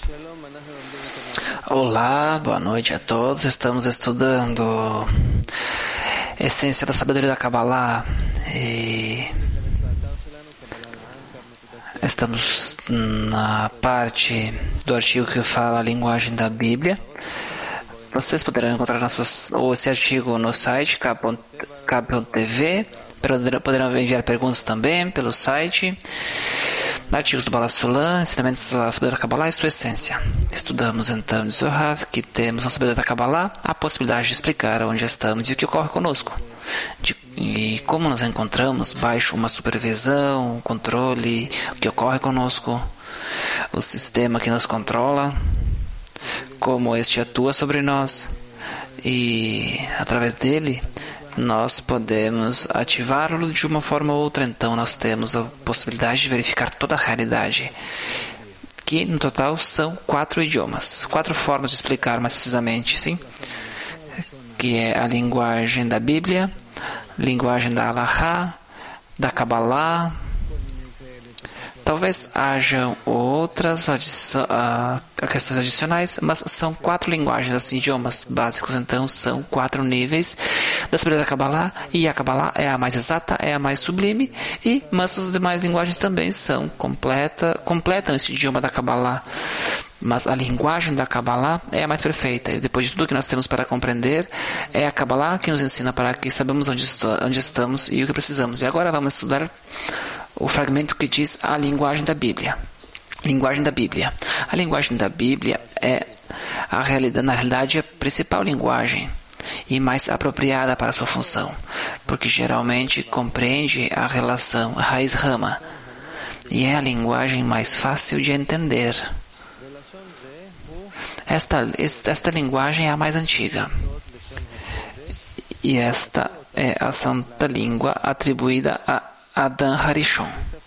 Olá, boa noite a todos. Estamos estudando Essência da Sabedoria da Kabbalah e estamos na parte do artigo que fala a linguagem da Bíblia. Vocês poderão encontrar esse artigo no site K.TV, poderão enviar perguntas também pelo site. Artigos do Baal HaSulam, ensinamentos da sabedoria da Kabbalah e sua essência. Estudamos então de Zohar, que temos na sabedoria da Kabbalah a possibilidade de explicar onde estamos e o que ocorre conosco. E como nos encontramos baixo uma supervisão, um controle, o que ocorre conosco, o sistema que nos controla, como este atua sobre nós e através dele nós podemos ativá-lo de uma forma ou outra. Então nós temos a possibilidade de verificar toda a realidade, que no total são 4 idiomas, 4 formas de explicar mais precisamente, sim, que é a linguagem da Bíblia, linguagem da Halakha, da Kabbalah. Talvez hajam outras questões adicionais, mas são 4 linguagens, assim, idiomas básicos. Então, são 4 níveis da sabedoria da Kabbalah, e a Kabbalah é a mais exata, é a mais sublime, mas as demais linguagens também são completam esse idioma da Kabbalah. Mas a linguagem da Kabbalah é a mais perfeita. E depois de tudo que nós temos para compreender, é a Kabbalah que nos ensina para que sabemos onde estamos e o que precisamos. E agora vamos estudar o fragmento que diz a linguagem da Bíblia. Linguagem da Bíblia. A linguagem da Bíblia é na realidade a principal linguagem e mais apropriada para a sua função, porque geralmente compreende a relação raiz-rama e é a linguagem mais fácil de entender. Esta linguagem é a mais antiga e esta é a santa língua atribuída a Adam Harishon.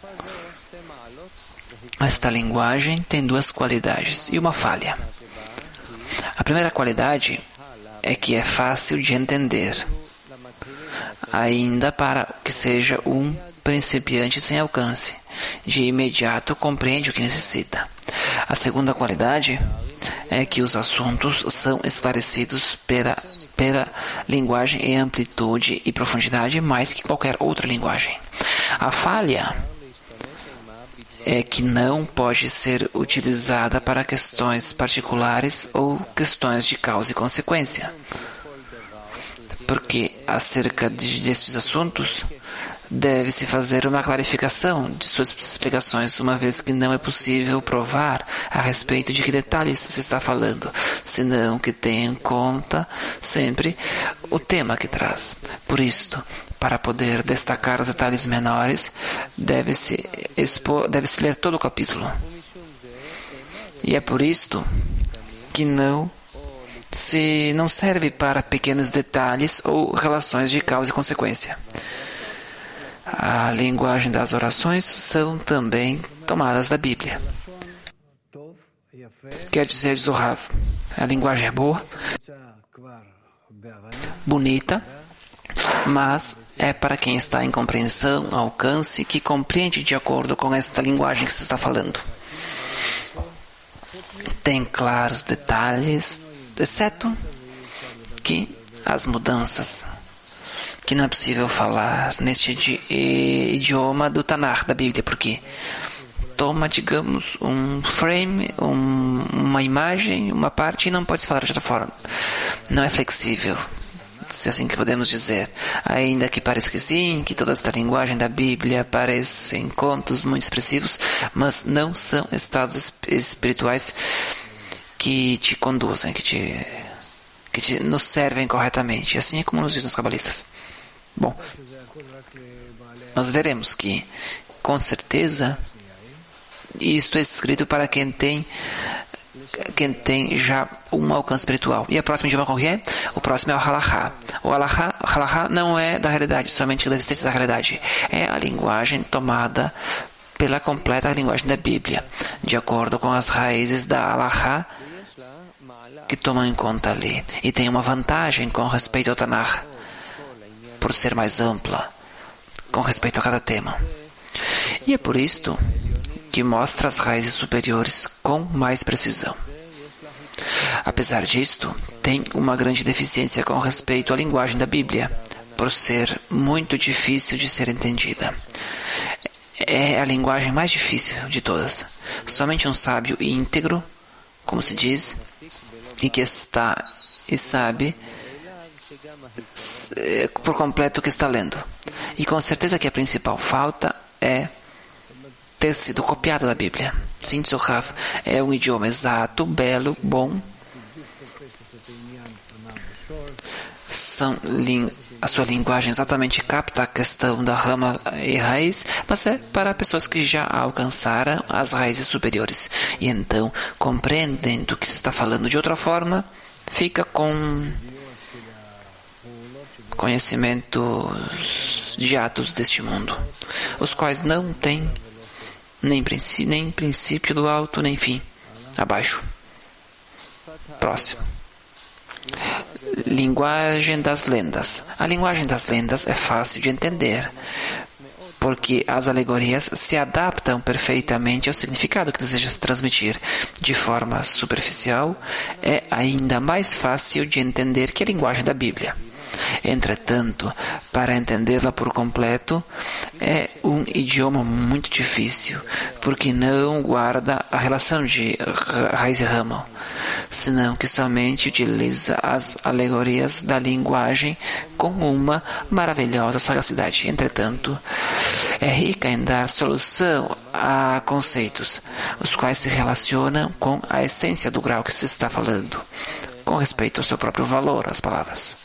Esta linguagem tem 2 qualidades e uma falha. A primeira qualidade é que é fácil de entender, ainda para que seja um principiante sem alcance. De imediato compreende o que necessita. A segunda qualidade é que os assuntos são esclarecidos pela linguagem em amplitude e profundidade mais que qualquer outra linguagem. A falha é que não pode ser utilizada para questões particulares ou questões de causa e consequência, porque acerca destes assuntos deve-se fazer uma clarificação de suas explicações, uma vez que não é possível provar a respeito de que detalhes se está falando, senão que tenha em conta sempre o tema que traz. Por isto, para poder destacar os detalhes menores, deve-se ler todo o capítulo. E é por isto que não serve para pequenos detalhes ou relações de causa e consequência. A linguagem das orações são também tomadas da Bíblia. Quer dizer, Zohar, a linguagem é boa, bonita, mas é para quem está em compreensão, alcance, que compreende de acordo com esta linguagem que se está falando. Tem claros detalhes, exceto que as mudanças, que não é possível falar neste idioma do Tanakh, da Bíblia, porque toma, digamos, um frame, uma imagem, uma parte, e não pode se falar de outra forma. Não é flexível, se é assim que podemos dizer. Ainda que pareça que sim, que toda esta linguagem da Bíblia parecem contos muito expressivos, mas não são estados espirituais que te conduzem, que nos servem corretamente. Assim é como nos dizem os cabalistas. Bom, nós veremos que, com certeza, isto é escrito para quem tem já um alcance espiritual. E a próxima idioma qual é? O próximo é o Halakha. O Halakha não é da realidade, somente da existência da realidade. É a linguagem tomada pela completa linguagem da Bíblia, de acordo com as raízes da Halakha que tomam em conta ali. E tem uma vantagem com respeito ao Tanakh, por ser mais ampla com respeito a cada tema. E é por isto que mostra as raízes superiores com mais precisão. Apesar disto, tem uma grande deficiência com respeito à linguagem da Bíblia, por ser muito difícil de ser entendida. É a linguagem mais difícil de todas. Somente um sábio íntegro, como se diz, e que está e sabe por completo o que está lendo. E com certeza que a principal falta é ter sido copiada da Bíblia. Sim, Zohar é um idioma exato, belo, bom. A sua linguagem exatamente capta a questão da rama e raiz, mas é para pessoas que já alcançaram as raízes superiores. E então, compreendem do que se está falando de outra forma, fica com conhecimento de atos deste mundo, os quais não têm nem princípio do alto, nem fim abaixo. Próximo. Linguagem das lendas. A linguagem das lendas é fácil de entender, porque as alegorias se adaptam perfeitamente ao significado que desejas transmitir. De forma superficial, é ainda mais fácil de entender que a linguagem da Bíblia. Entretanto, para entendê-la por completo, é um idioma muito difícil, porque não guarda a relação de raiz e ramo, senão que somente utiliza as alegorias da linguagem com uma maravilhosa sagacidade. Entretanto, é rica em dar solução a conceitos, os quais se relacionam com a essência do grau que se está falando, com respeito ao seu próprio valor, as palavras.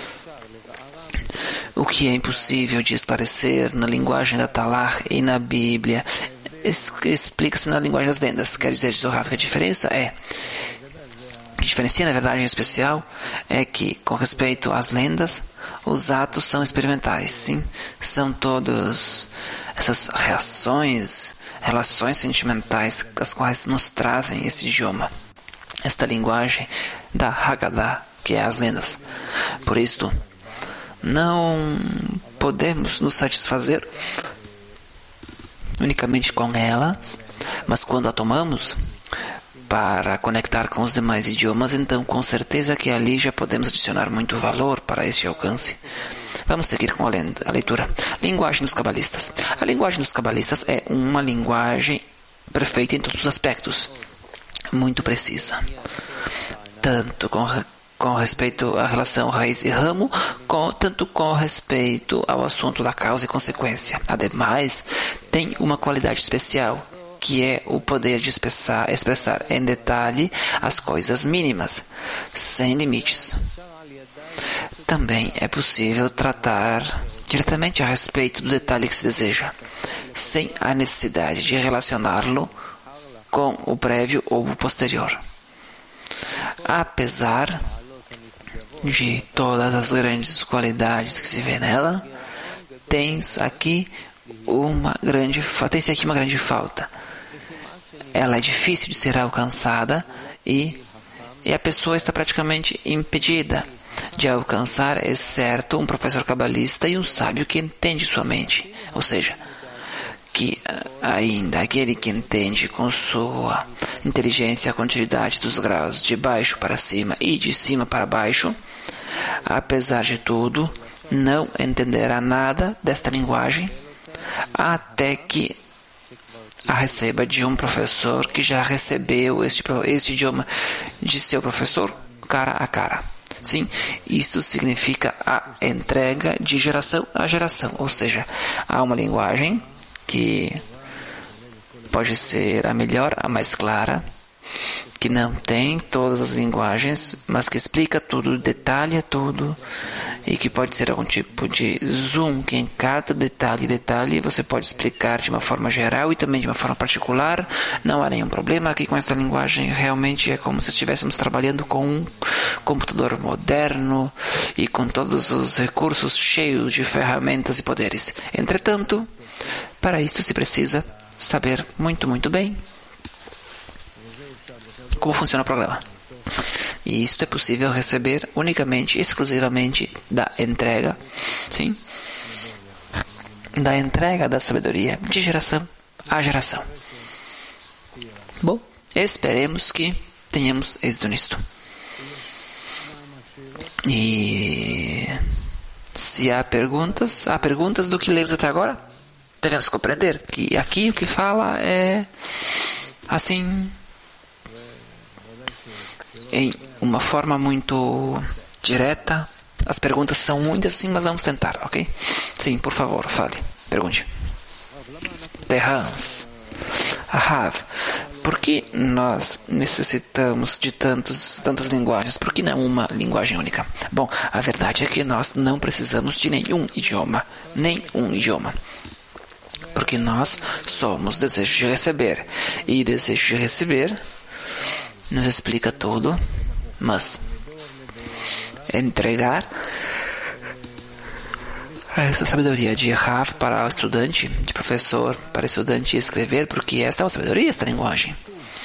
O que é impossível de esclarecer na linguagem da Talar e na Bíblia explica-se na linguagem das lendas. Quer dizer, Zohar, que a diferença é... O que diferencia, na verdade, em especial, é que, com respeito às lendas, os atos são experimentais, sim? São todas essas relações sentimentais, as quais nos trazem esse idioma, esta linguagem da Haggadah, que é as lendas. Por isto, não podemos nos satisfazer unicamente com elas, mas quando a tomamos para conectar com os demais idiomas, então com certeza que ali já podemos adicionar muito valor para este alcance. Vamos seguir com a leitura. Linguagem dos cabalistas. A linguagem dos cabalistas é uma linguagem perfeita em todos os aspectos, muito precisa, tanto com respeito à relação raiz e ramo, tanto com respeito ao assunto da causa e consequência. Ademais, tem uma qualidade especial, que é o poder de expressar em detalhe as coisas mínimas, sem limites. Também é possível tratar diretamente a respeito do detalhe que se deseja, sem a necessidade de relacioná-lo com o prévio ou o posterior. Apesar de todas as grandes qualidades que se vê nela, tem-se aqui uma grande falta. Ela é difícil de ser alcançada e a pessoa está praticamente impedida de alcançar, exceto um professor cabalista e um sábio que entende sua mente. Ou seja, que ainda aquele que entende com sua inteligência a continuidade dos graus de baixo para cima e de cima para baixo, apesar de tudo, não entenderá nada desta linguagem até que a receba de um professor que já recebeu este idioma de seu professor cara a cara. Sim, isso significa a entrega de geração a geração, ou seja, há uma linguagem que pode ser a melhor, a mais clara, que não tem todas as linguagens, mas que explica tudo, detalha tudo, e que pode ser algum tipo de zoom, que em cada detalhe você pode explicar de uma forma geral e também de uma forma particular. Não há nenhum problema aqui com essa linguagem. Realmente é como se estivéssemos trabalhando com um computador moderno e com todos os recursos cheios de ferramentas e poderes. Entretanto, para isso se precisa saber muito bem como funciona o programa. E isto é possível receber unicamente, exclusivamente da entrega, sim, da entrega da sabedoria de geração a geração. Bom, esperemos que tenhamos êxito nisto. E se há perguntas do que lemos até agora, devemos compreender que aqui o que fala é assim, em uma forma muito direta. As perguntas são muitas sim, mas vamos tentar, ok? Sim, por favor, fale, pergunte. Terrans. Rav, por que nós necessitamos de tantas linguagens? Por que não uma linguagem única? Bom, a verdade é que nós não precisamos de nenhum idioma. Porque nós somos desejo de receber. E desejo de receber nos explica tudo, mas entregar essa sabedoria de Rav para o estudante, de professor para estudante escrever, porque esta é uma sabedoria, esta linguagem.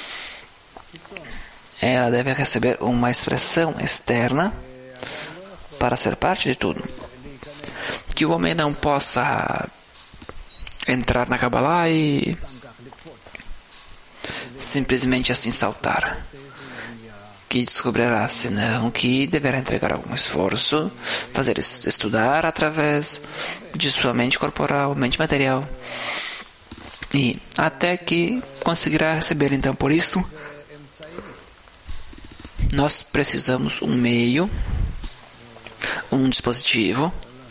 Ela deve receber uma expressão externa para ser parte de tudo. Que o homem não possa entrar na Kabbalah e simplesmente assim saltar. Que descobrirá, senão que deverá entregar algum esforço, estudar através de sua mente corporal, mente material, e até que conseguirá receber. Então, por isso, nós precisamos um meio, um dispositivo,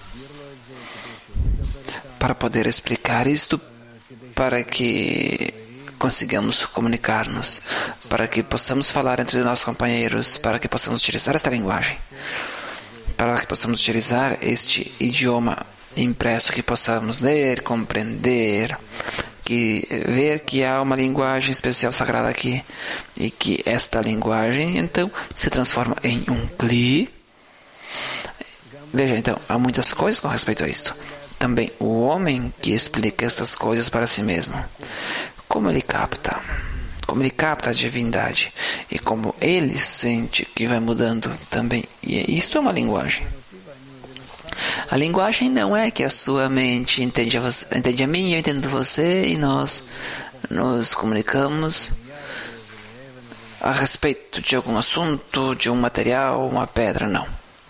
para poder explicar isto, para que consigamos comunicar-nos, para que possamos falar entre nossos companheiros, para que possamos utilizar esta linguagem, para que possamos utilizar este idioma impresso, que possamos ler, compreender, ver que há uma linguagem especial sagrada aqui, e que esta linguagem, então, se transforma em um Kli. Veja, então, há muitas coisas com respeito a isto. Também o homem que explica estas coisas para si mesmo. Como ele capta a divindade e como ele sente que vai mudando também. E isto é uma linguagem. A linguagem não é que a sua mente entende a mim e eu entendo você e nós nos comunicamos a respeito de algum assunto, de um material, uma pedra, não.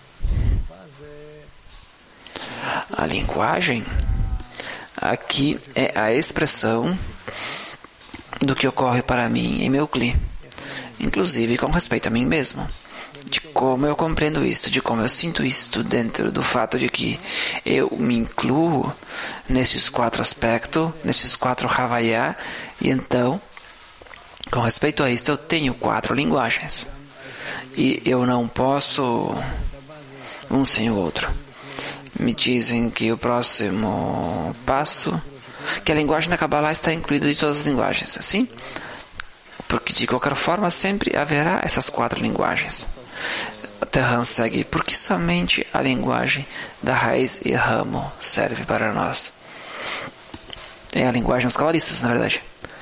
A linguagem aqui é a expressão do que ocorre para mim em meu Kli, inclusive com respeito a mim mesmo, de como eu compreendo isto, de como eu sinto isto dentro do fato de que eu me incluo nesses 4 aspectos, nesses 4 Havaiá, e então, com respeito a isto, eu tenho 4 linguagens, e eu não posso um sem o outro. Me dizem que o próximo passo, que a linguagem da Kabbalah está incluída em todas as linguagens, assim? Porque de qualquer forma sempre haverá essas 4 linguagens. Terran segue, porque somente a linguagem da raiz e ramo serve para nós. É a linguagem dos cabalistas, na verdade.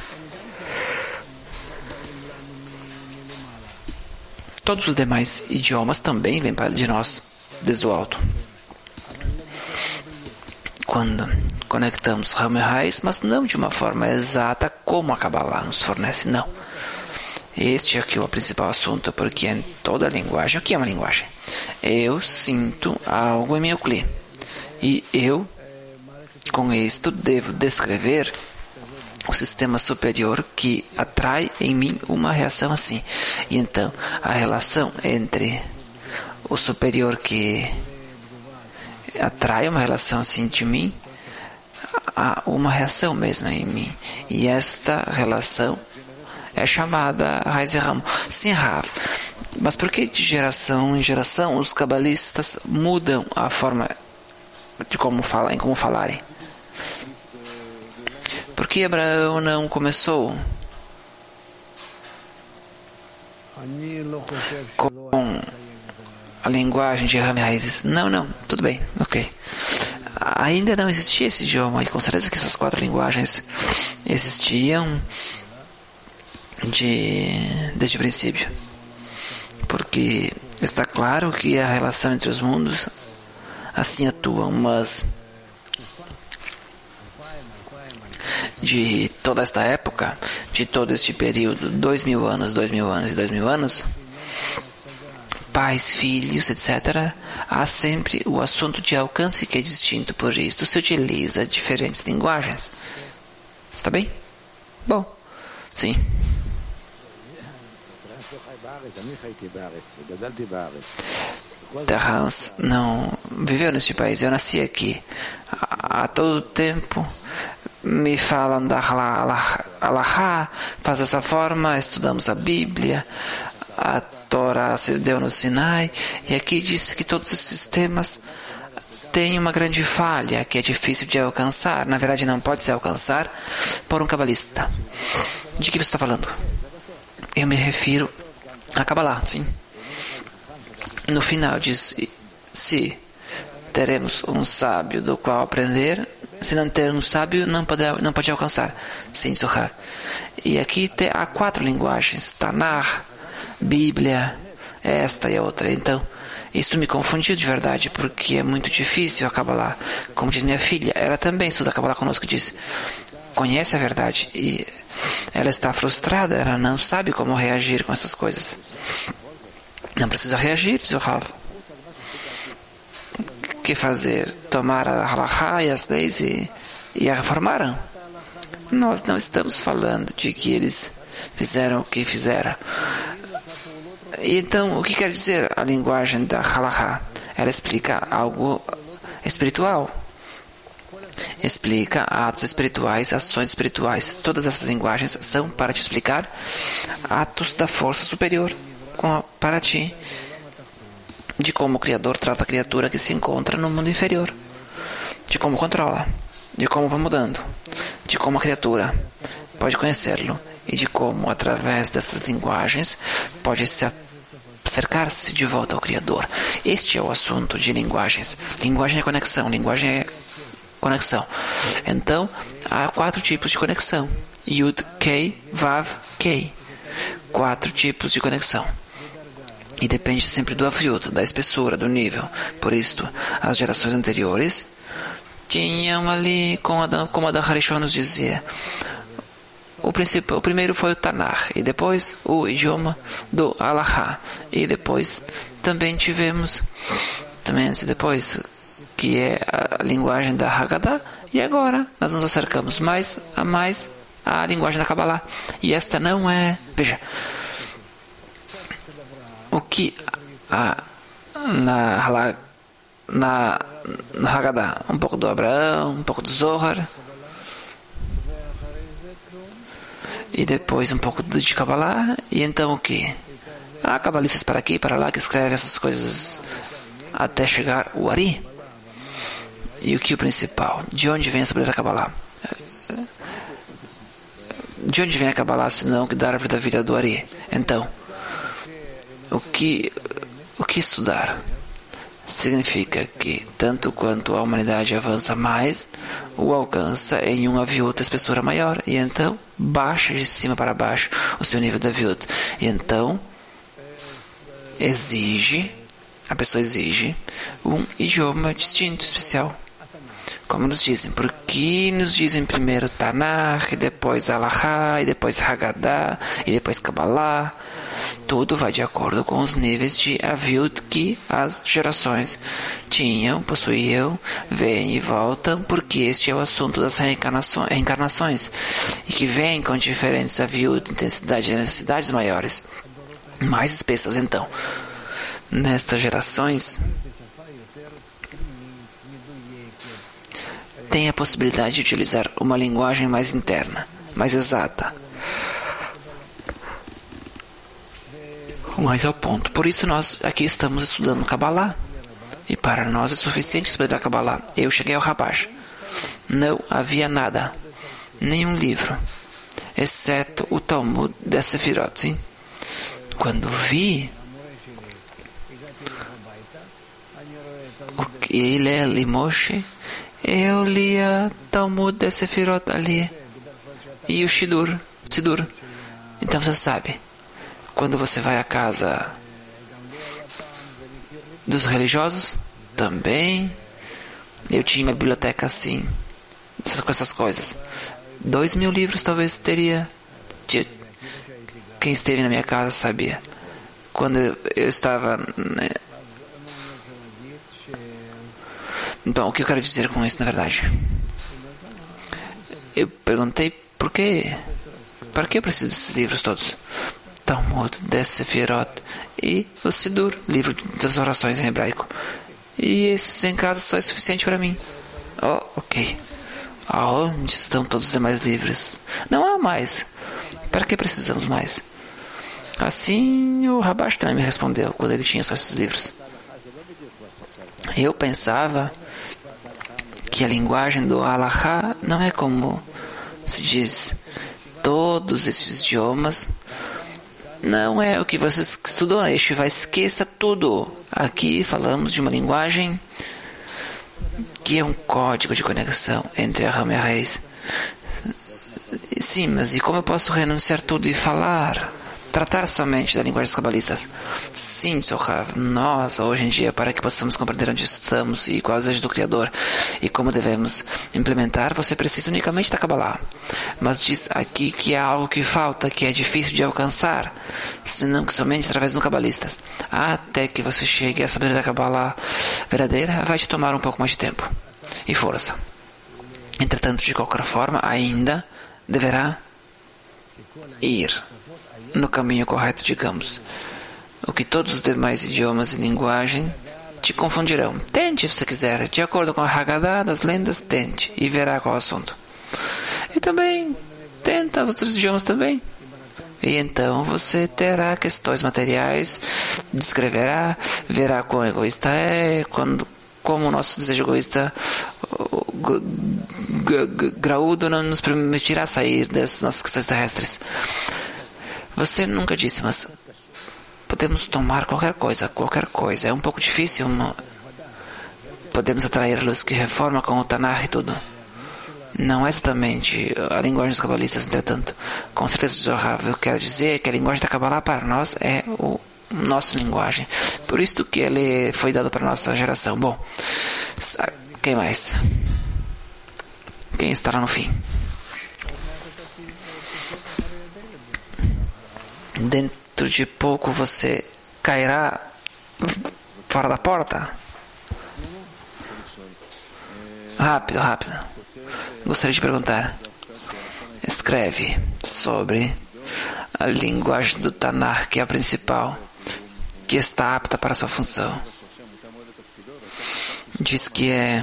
Todos os demais idiomas também vêm de nós, desde o alto. Quando conectamos ramo e raiz, mas não de uma forma exata como a Kabbalah nos fornece, não. Este aqui é o principal assunto, porque em toda linguagem, o que é uma linguagem? Eu sinto algo em meu Kli, e eu, com isto, devo descrever o sistema superior que atrai em mim uma reação assim. E então, a relação entre o superior que atrai uma relação assim de mim, há uma reação mesmo em mim. E esta relação é chamada raiz e ramo. Sim, Rav. Mas por que de geração em geração os cabalistas mudam a forma de como falarem? Por que Abraão não começou com a linguagem de ramo e raízes? Não, tudo bem, ok. Ainda não existia esse idioma, e com certeza que essas 4 linguagens existiam desde o princípio. Porque está claro que a relação entre os mundos assim atuam, mas de toda esta época, de todo este período, 2000 anos, 2000 anos e 2000 anos, pais, filhos, etc., há sempre o assunto de alcance que é distinto, por isso se utiliza diferentes linguagens. Está bem? Bom, sim. Hans não viveu neste país, eu nasci aqui. Há todo tempo me falam da Alahá, faz dessa forma, estudamos a Bíblia, a Torá se deu no Sinai, e aqui diz que todos esses temas têm uma grande falha, que é difícil de alcançar, na verdade não pode se alcançar por um cabalista. De que você está falando? Eu me refiro a Kabbalah, sim. No final diz, se teremos um sábio do qual aprender, se não ter um sábio, não pode alcançar. Sim, Zohar. E aqui há 4 linguagens, Tanakh, Bíblia, esta e a outra. Então, isso me confundiu de verdade, porque é muito difícil a Kabbalah. Como diz minha filha, ela também estuda a Kabbalah conosco, diz, conhece a verdade, e ela está frustrada, ela não sabe como reagir com essas coisas. Não precisa reagir, diz o Rav. O que fazer? Tomar a halakha e as leis e a reformaram? Nós não estamos falando de que eles fizeram o que fizeram. Então, o que quer dizer a linguagem da halakha? Ela explica algo espiritual. Explica atos espirituais, ações espirituais. Todas essas linguagens são para te explicar atos da força superior para ti, de como o Criador trata a criatura que se encontra no mundo inferior, de como controla, de como vai mudando, de como a criatura pode conhecê-lo e de como, através dessas linguagens, pode cercar-se de volta ao Criador. Este é o assunto de linguagens. Linguagem é conexão, linguagem é conexão. Então, há 4 tipos de conexão. Yud, Kei, Vav, Kei. 4 tipos de conexão. E depende sempre do aviut, da espessura, do nível. Por isto, as gerações anteriores tinham ali, como a da Harishon nos dizia, o primeiro foi o Tanakh, e depois o idioma do Alahá. E depois também tivemos, depois, que é a linguagem da Haggadah, e agora nós nos acercamos mais à linguagem da Kabbalah. E esta não é... Veja, o que na Haggadah, um pouco do Abraão, um pouco do Zohar, e depois um pouco de Kabbalah, e então o que? Há cabalistas para aqui e para lá que escrevem essas coisas até chegar o Ari. E o que é o principal? De onde vem a sabedoria da Kabbalah? De onde vem a Kabbalah, senão que da árvore da vida do Ari? Então, o que estudar? Significa que, tanto quanto a humanidade avança mais, o alcança em um aviut espessura maior, e então baixa de cima para baixo o seu nível de aviut. E então, a pessoa exige um idioma distinto, especial. Como nos dizem, porque nos dizem primeiro Tanakh, e depois Alahá, e depois Haggadah, e depois Kabbalah. Tudo vai de acordo com os níveis de aviut que as gerações tinham, possuíam, vêm e voltam, porque este é o assunto das reencarnações, e que vêm com diferentes aviut, intensidade e necessidades maiores, mais espessas. Então, nestas gerações, tem a possibilidade de utilizar uma linguagem mais interna, mais exata, mais ao ponto. Por isso nós aqui estamos estudando Kabbalah, e para nós é suficiente estudar Kabbalah. Eu cheguei ao Rabash, não havia nada, nenhum livro, exceto o Talmud de Sefirot. Sim? Quando vi o que Hillel e Moshe, eu lia Talmud de Sefirot ali, e o Sidur. Então você sabe, quando você vai à casa dos religiosos, também eu tinha uma biblioteca assim, com essas coisas. 2.000 livros talvez teria. Quem esteve na minha casa sabia. Quando eu estava... Bom, o que eu quero dizer com isso, na verdade? Eu perguntei por quê? Para que eu preciso desses livros todos? Talmud, Sefirot e o Sidur, livro das orações em hebraico. E esses em casa só é suficiente para mim. Oh, ok. Aonde estão todos os demais livros? Não há mais. Para que precisamos mais? Assim o Rabash também me respondeu quando ele tinha só esses livros. Eu pensava que a linguagem do Halakha não é como se diz todos esses idiomas. Não é o que vocês estudam na Yeshiva, esqueça tudo. Aqui falamos de uma linguagem que é um código de conexão entre a rama e a raiz. Sim, mas e como eu posso renunciar tudo e falar? Tratar somente da linguagem dos cabalistas? Sim, Sr. Rav, nós, hoje em dia, para que possamos compreender onde estamos e qual é o desejo do Criador e como devemos implementar, você precisa unicamente da Kabbalah. Mas diz aqui que há algo que falta, que é difícil de alcançar, senão que somente através do cabalista. Até que você chegue a saber da Kabbalah verdadeira, vai te tomar um pouco mais de tempo e força. Entretanto, de qualquer forma, ainda deverá ir no caminho correto, digamos. O que todos os demais idiomas e linguagem te confundirão. Tente, se você quiser, de acordo com a Haggadah das lendas, tente e verá qual é o assunto. E também tenta os outros idiomas também. E então você terá questões materiais, descreverá, verá quão egoísta é, como o nosso desejo egoísta graúdo não nos permitirá sair das nossas questões terrestres. Você nunca disse, mas podemos tomar qualquer coisa. É um pouco difícil. Podemos atrair a luz que reforma com o Tanakh e tudo. Não é exatamente a linguagem dos cabalistas, entretanto. Com certeza, Zohar, eu quero dizer que a linguagem da Kabbalah para nós é a nossa linguagem. Por isso que ele foi dado para a nossa geração. Bom, quem mais? Quem estará no fim? Dentro de pouco você cairá fora da porta? Rápido. Gostaria de perguntar. Escreve sobre a linguagem do Tanakh, que é a principal, que está apta para a sua função. Diz que é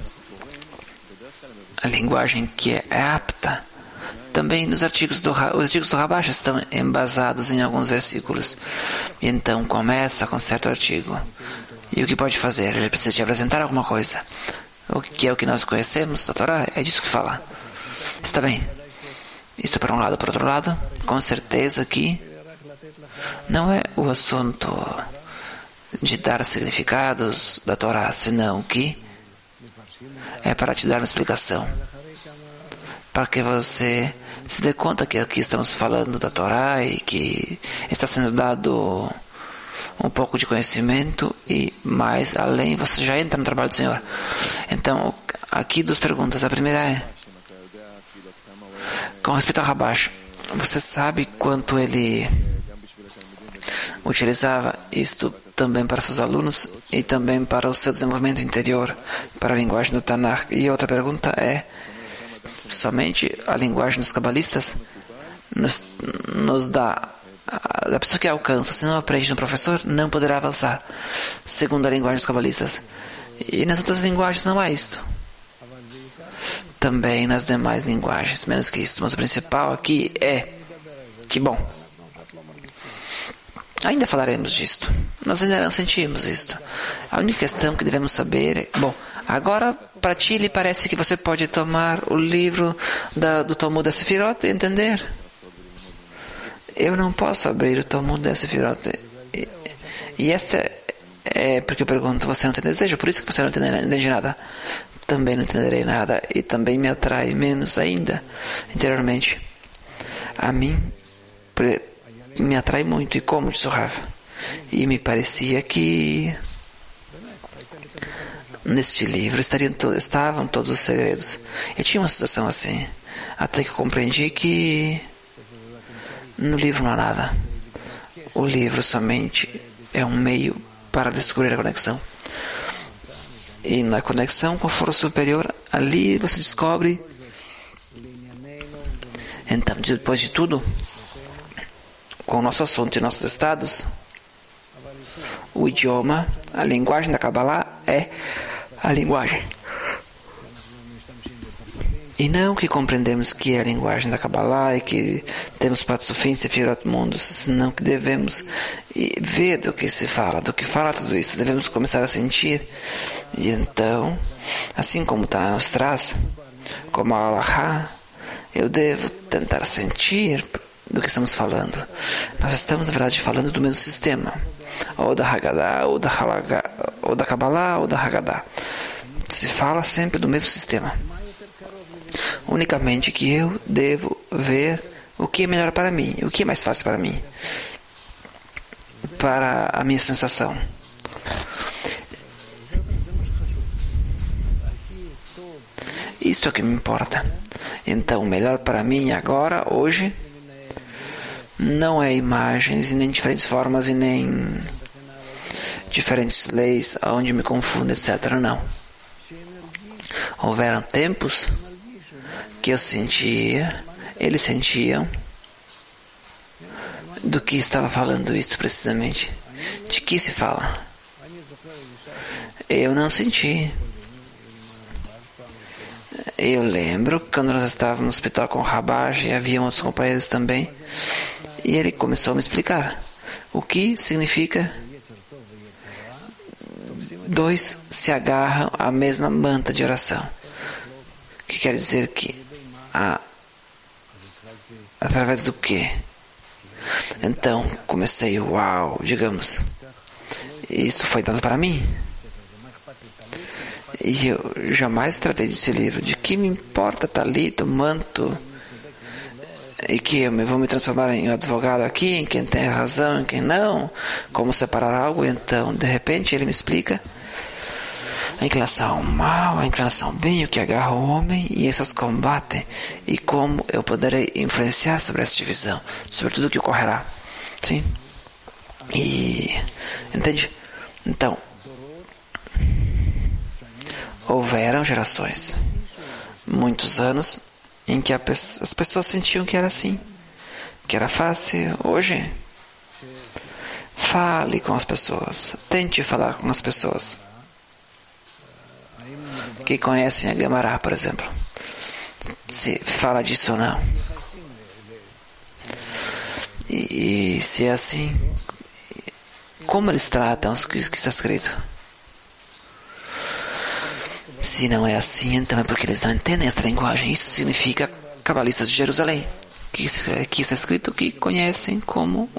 a linguagem que é apta. Também os artigos do Rabash estão embasados em alguns versículos. E então começa com certo artigo. E o que pode fazer? Ele precisa te apresentar alguma coisa. O que é o que nós conhecemos da Torá? É disso que fala. Está bem. Isso por um lado. Por outro lado, com certeza que não é o assunto de dar significados da Torá, senão que é para te dar uma explicação. Para que você se dê conta que aqui estamos falando da Torá e que está sendo dado um pouco de conhecimento e mais além você já entra no trabalho do Senhor. Então, aqui duas perguntas. A primeira é, com respeito ao Rabash, você sabe quanto ele utilizava isto também para seus alunos e também para o seu desenvolvimento interior, para a linguagem do Tanakh? E outra pergunta é, somente a linguagem dos cabalistas nos dá a pessoa que alcança, se não aprende no professor, não poderá avançar, segundo a linguagem dos cabalistas. E nas outras linguagens não há isso. Também nas demais linguagens, menos que isso. Mas o principal aqui é que, bom, ainda falaremos disto. Nós ainda não sentimos isto. A única questão que devemos saber é, bom, agora para ti lhe parece que você pode tomar o livro do Talmud Sefirot e entender. Eu não posso abrir o Talmud Sefirot. E esta é porque eu pergunto, você não tem desejo? Por isso que você não entende nada. Também não entenderei nada. E também me atrai menos ainda, interiormente. A mim, me atrai muito. E como, disse o Rav? E me parecia que neste livro estavam todos os segredos. Eu tinha uma sensação assim. Até que compreendi que no livro não há nada. O livro somente é um meio para descobrir a conexão. E na conexão com a força superior, ali você descobre. Então, depois de tudo, com o nosso assunto e nossos estados, o idioma, a linguagem da Kabbalah é a linguagem. E não que compreendemos que é a linguagem da Kabbalah e que temos Patsufim, Sefirot, mundos, senão que devemos ver do que se fala, do que fala tudo isso. Devemos começar a sentir. E então, assim como o Taná nos traz, como a Alahá, eu devo tentar sentir do que estamos falando. Nós estamos, na verdade, falando do mesmo sistema. Ou da Haggadah, ou da Halakha, ou da Kabbalah, ou da Haggadah. Se fala sempre do mesmo sistema. Unicamente que eu devo ver o que é melhor para mim, o que é mais fácil para mim, para a minha sensação. Isto é o que me importa. Então, o melhor para mim agora, hoje, não é imagens, e nem diferentes formas, e nem diferentes leis, onde me confundo, etc. Não. Houveram tempos que eu sentia, eles sentiam, do que estava falando isso precisamente. De que se fala? Eu não senti. Eu lembro que quando nós estávamos no hospital com o Rabash e havia outros companheiros também, e ele começou a me explicar o que significa dois se agarram à mesma manta de oração. Que quer dizer que através do quê? Então comecei, uau, digamos, isso foi dado para mim. E eu jamais tratei desse livro. De que me importa talito, manto, e que eu vou me transformar em um advogado aqui, em quem tem razão, em quem não, como separar algo. Então, de repente, ele me explica a inclinação ao mal, a inclinação ao bem, o que agarra o homem, e essas combatem, e como eu poderei influenciar sobre essa divisão, sobre tudo o que ocorrerá. Sim? E entende? Então, houveram gerações, muitos anos, em que as pessoas sentiam que era assim, que era fácil. Hoje, fale com as pessoas, tente falar com as pessoas que conhecem a Gemara, por exemplo. Se fala disso ou não. E se é assim, como eles tratam o que está escrito? Se não é assim, então é porque eles não entendem essa linguagem. Isso significa cabalistas de Jerusalém, que está escrito que conhecem como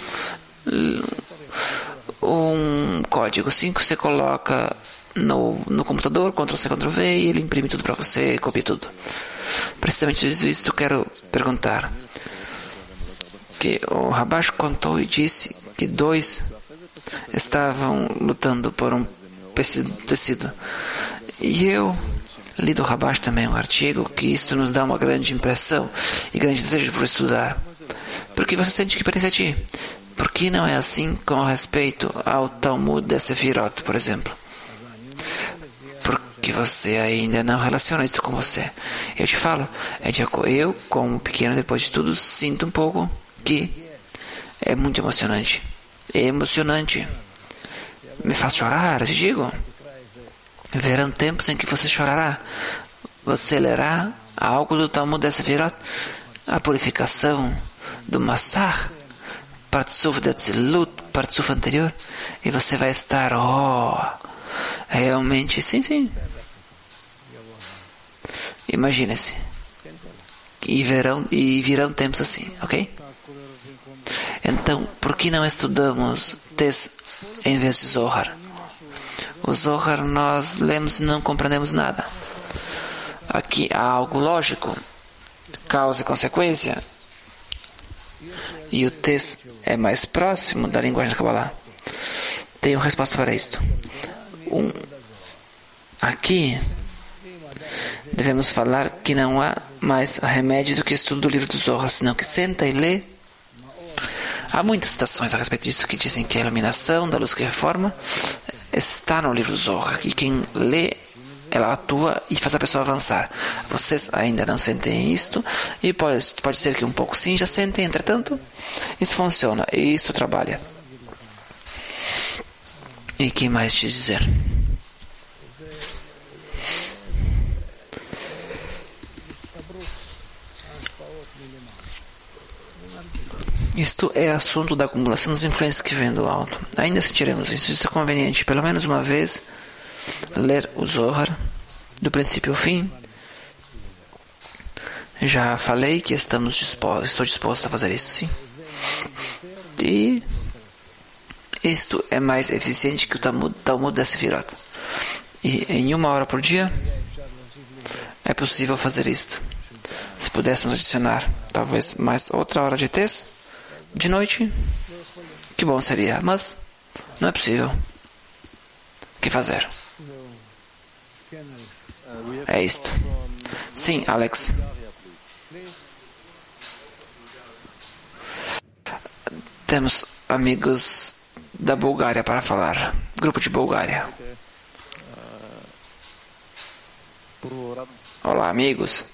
um código. Assim que você coloca no computador, Ctrl+C, Ctrl+V, e ele imprime tudo para você, copia tudo. Precisamente isso eu quero perguntar. Que o Rabash contou e disse que dois estavam lutando por um tecido. E eu li do Rabash também um artigo que isso nos dá uma grande impressão e grande desejo por estudar. Porque você sente que pertence a ti. Por que não é assim com respeito ao Talmud de Sefirot, por exemplo? Porque você ainda não relaciona isso com você. Eu te falo, eu, como pequeno, depois de tudo, sinto um pouco que é muito emocionante. É emocionante. Me faz chorar, eu te digo. Verão tempos em que você chorará. Você lerá algo do Talmud de Sefirot, a purificação do Massach, Partsuf de Tzilut, Partsuf anterior, e você vai estar, realmente, sim. Imagine-se. E virão tempos assim, ok? Então, por que não estudamos Tes em vez de Zohar? O Zohar nós lemos e não compreendemos nada. Aqui há algo lógico, causa e consequência. E o Tes é mais próximo da linguagem da Kabbalah. Tenho resposta para isto. Aqui devemos falar que não há mais remédio do que estudo do livro do Zohar, senão que senta e lê. Há muitas citações a respeito disso que dizem que a iluminação da luz que reforma está no livro do Zohar, e quem lê, ela atua e faz a pessoa avançar. Vocês ainda não sentem isto, e pode ser que um pouco sim já sentem, entretanto, isso funciona, e isso trabalha. E que mais te dizer? Isto é assunto da acumulação das influências que vêm do alto. Ainda sentiremos isso. Isso é conveniente, pelo menos uma vez, ler o Zohar, do princípio ao fim. Já falei que estou disposto a fazer isso, sim. E isto é mais eficiente que o Talmud da Sefirot. E em 1 hora por dia, é possível fazer isto. Se pudéssemos adicionar, talvez, mais outra hora de tez, de noite, que bom seria, mas não é possível. O que fazer? É isto. Sim, Alex. Temos amigos da Bulgária para falar. Grupo de Bulgária. Olá, amigos.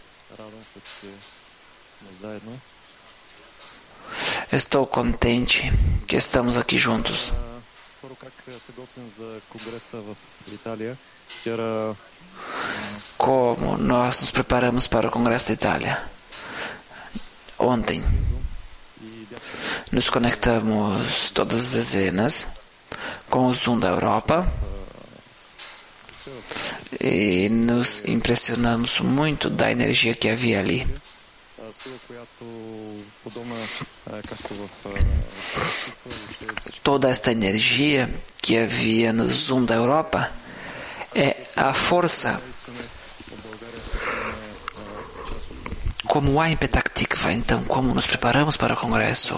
Estou contente que estamos aqui juntos. Como nós nos preparamos para o Congresso da Itália? Ontem, nos conectamos todas as dezenas com o Zoom da Europa e nos impressionamos muito da energia que havia ali. Toda esta energia que havia no Zoom da Europa é a força como há em Petach Tikva. Então, como nos preparamos para o Congresso?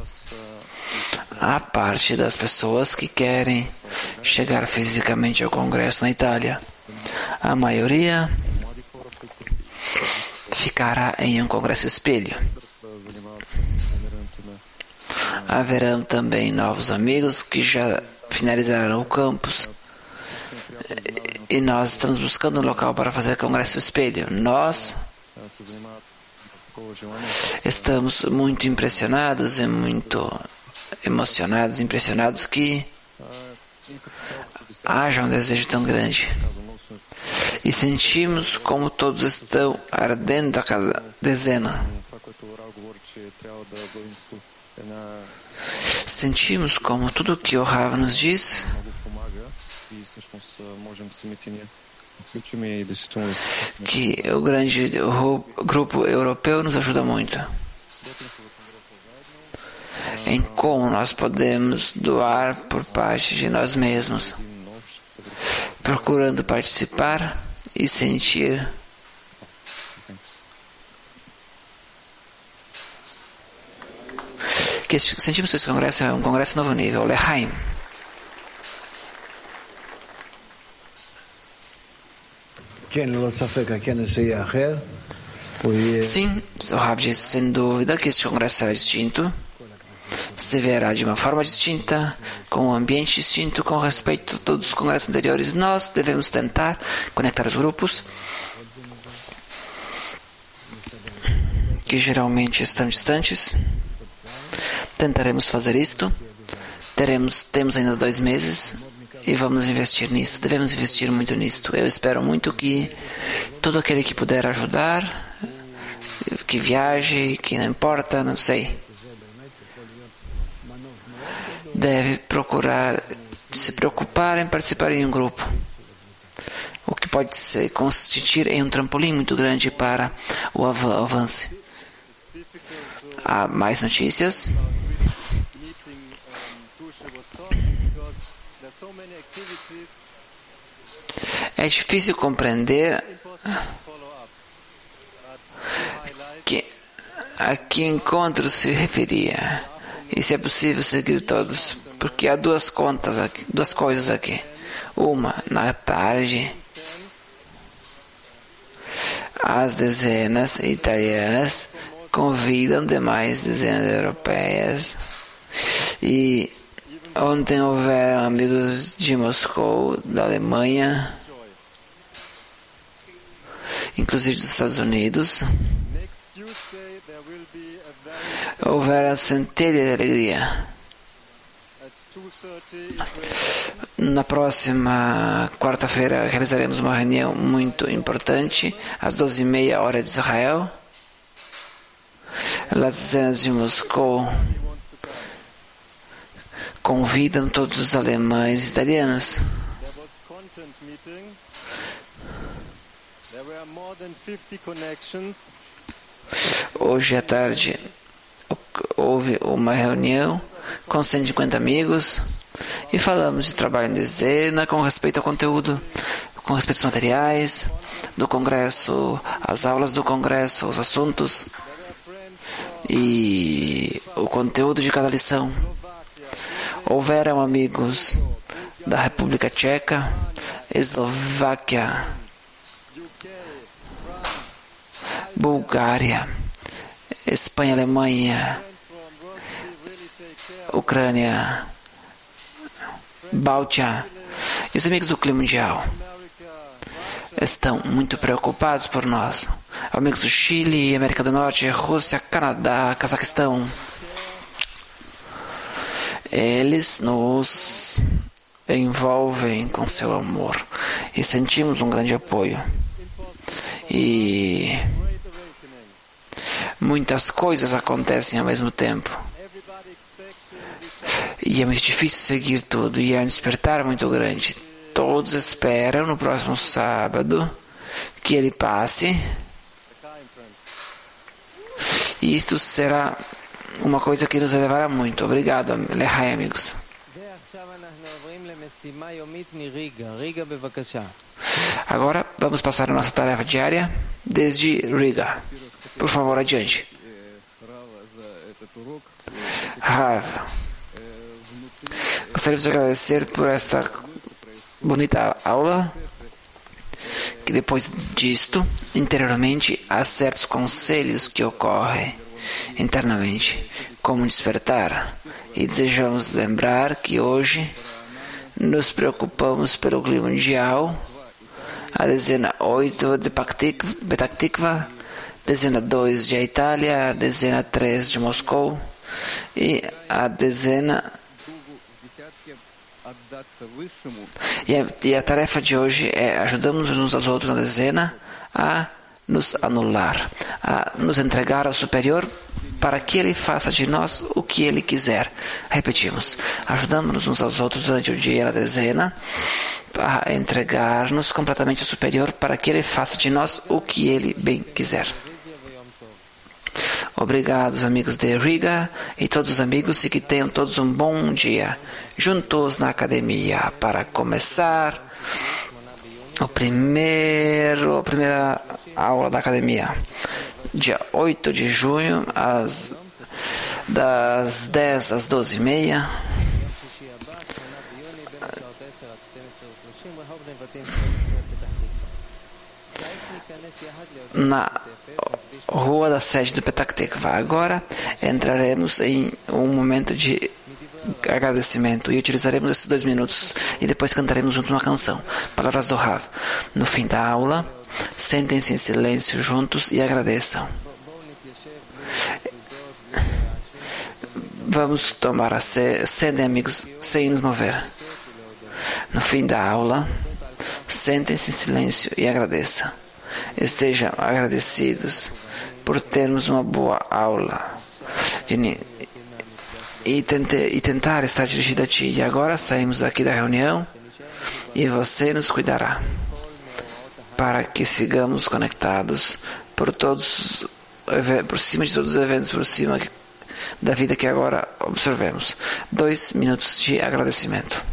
Há parte das pessoas que querem chegar fisicamente ao Congresso na Itália. A maioria ficará em um Congresso espelho. Haverão também novos amigos que já finalizaram o campus. E nós estamos buscando um local para fazer Congresso espelho. Nós estamos muito impressionados e muito emocionados, impressionados que haja um desejo tão grande. E sentimos como todos estão ardendo a cada dezena. Sentimos como tudo o que o Rav nos diz que o grande grupo europeu nos ajuda muito em como nós podemos doar por parte de nós mesmos, procurando participar e sentir que sentimos que esse congresso é um congresso novo nível, Lehaim. Sim, o Rav disse sem dúvida que este congresso será distinto, se verá de uma forma distinta, com um ambiente distinto, com respeito a todos os congressos anteriores. Nós devemos tentar conectar os grupos que geralmente estão distantes. Tentaremos fazer isto. Temos ainda 2 meses e vamos investir nisso. Devemos investir muito nisto. Eu espero muito que todo aquele que puder ajudar, que viaje, que não importa, não sei, deve procurar se preocupar em participar em um grupo, o que pode se constituir em um trampolim muito grande para o avanço. Há mais notícias? É difícil compreender a que encontro se referia e se é possível seguir todos, porque há duas coisas aqui. Uma, na tarde, As dezenas italianas convidam demais dezenas europeias. E ontem houveram amigos de Moscou, da Alemanha, inclusive dos Estados Unidos. Houveram centelhas de alegria. Na próxima quarta-feira realizaremos uma reunião muito importante, às 12h30, hora de Israel. As dezenas de Moscou convidam todos os alemães e italianos. Hoje à tarde houve uma reunião com 150 amigos e falamos de trabalho em dezena com respeito ao conteúdo, com respeito aos materiais do congresso, as aulas do congresso, os assuntos e o conteúdo de cada lição. Houveram amigos da República Tcheca, Eslováquia, Bulgária, Espanha, Alemanha, Ucrânia, Báltia. E os amigos do Clima Mundial estão muito preocupados por nós. Amigos do Chile, América do Norte, Rússia, Canadá, Cazaquistão. Eles nos envolvem com seu amor e sentimos um grande apoio. E muitas coisas acontecem ao mesmo tempo. E é muito difícil seguir tudo. E é um despertar muito grande. Todos esperam no próximo sábado que ele passe. E isto será uma coisa que nos levará muito. Obrigado, Lehai, amigos. Agora vamos passar a nossa tarefa diária desde Riga. Por favor, adiante. Rav, gostaria de agradecer por esta bonita aula, que depois disto, interiormente, há certos conselhos que ocorrem internamente, como despertar, e desejamos lembrar que hoje nos preocupamos pelo clima mundial, a dezena 8 de Petah Tikva, dezena 2 de Itália, a dezena 3 de Moscou e a dezena. E a tarefa de hoje é ajudamos uns aos outros na dezena a nos anular, a nos entregar ao superior para que ele faça de nós o que ele quiser. Repetimos, ajudamos uns aos outros durante o dia na dezena a entregar-nos completamente ao superior para que ele faça de nós o que ele bem quiser. Obrigado, amigos de Riga e todos os amigos, e que tenham todos um bom dia juntos na academia para começar a primeira aula da academia, dia 8 de junho, das 10 às 12h30. Na rua da sede do Petah Tikva. Agora entraremos em um momento de agradecimento e utilizaremos esses 2 minutos e depois cantaremos junto uma canção. Palavras do Rav. No fim da aula, sentem-se em silêncio juntos e agradeçam. Vamos tomar sentem, amigos, sem nos mover. No fim da aula, sentem-se em silêncio e agradeçam. Estejam agradecidos por termos uma boa aula e tentar estar dirigido a Ti. E agora saímos daqui da reunião e você nos cuidará para que sigamos conectados por cima de todos os eventos, por cima da vida que agora observemos. 2 minutos de agradecimento.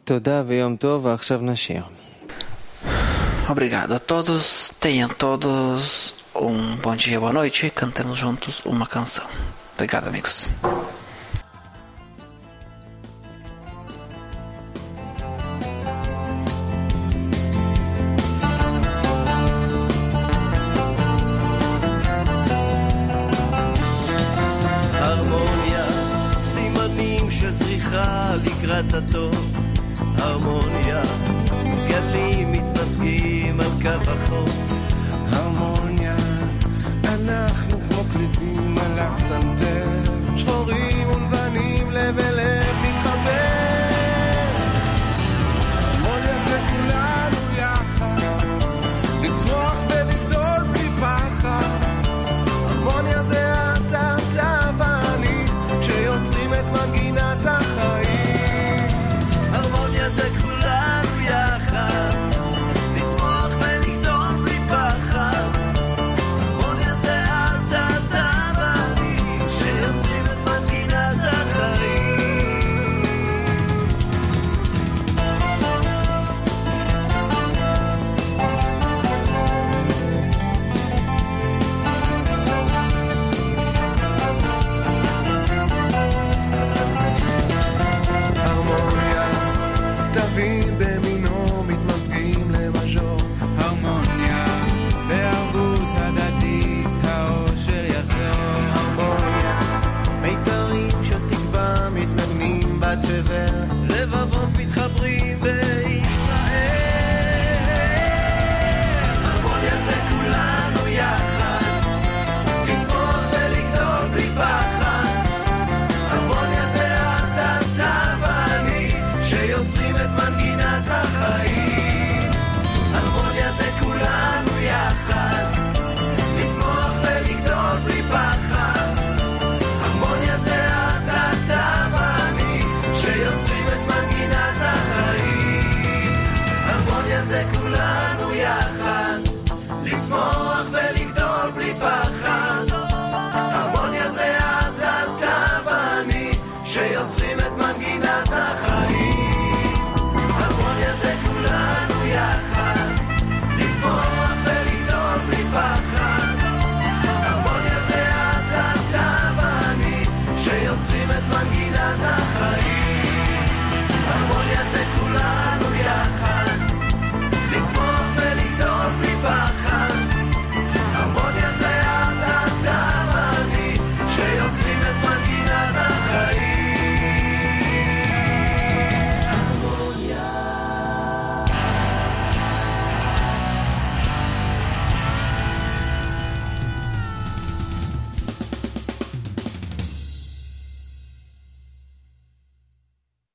תודה ויום טוב, ועכשיו נשיר. Obrigado a todos. Tenham todos um bom dia, boa noite. Cantemos juntos uma canção. Obrigado, amigos. הרמוניה, סימנים של זריחה לקראת הטוב. הרמוניה, גלים מתמזגים על קו החוף. הרמוניה, אנחנו כמו קליפים על הפסנתר, שחורים ולבנים, לב אל לב מתחבר. הרמוניה זה כולנו יחד, לצמוח ולגדול בלי פחד. הרמוניה זה אתה ואני, שיוצרים את מנגינת החיים. הרמוניה זה כולנו יחד, לצמוח ולגדול בלי פחד. הרמוניה זה אתה ואני, שיוצרים את מנגינת החיים. הרמוניה, תווים במינו מתמזגים למז'ור. הרמוניה, בערבות הדדית האושר יחזור. הרמוניה, מיתרים של תקווה מתנגנים בתבל.